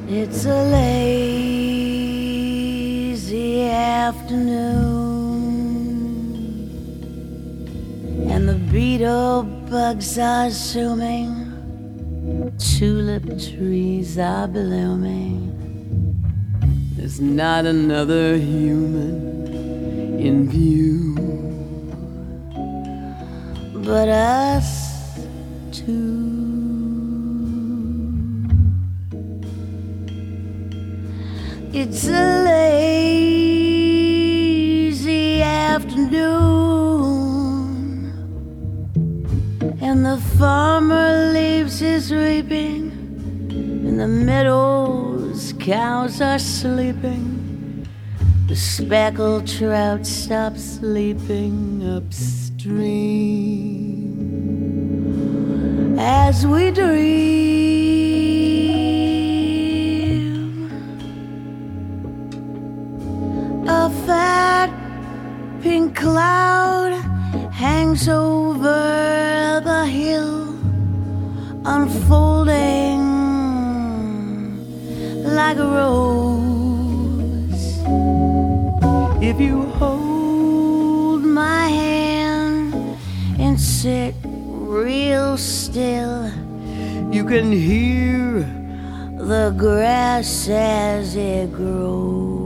It's a lazy afternoon, and the beetle bugs are zooming. Tulip trees are blooming. There's not another human in view but us two. It's a lazy afternoon, and the farmer leaves his reaping. In the meadows, cows are sleeping. The speckled trout stop sleeping upstream as we dream. A fat pink cloud hangs over the hill, unfolding like a rose. If you hold my hand and sit real still, you can hear the grass as it grows.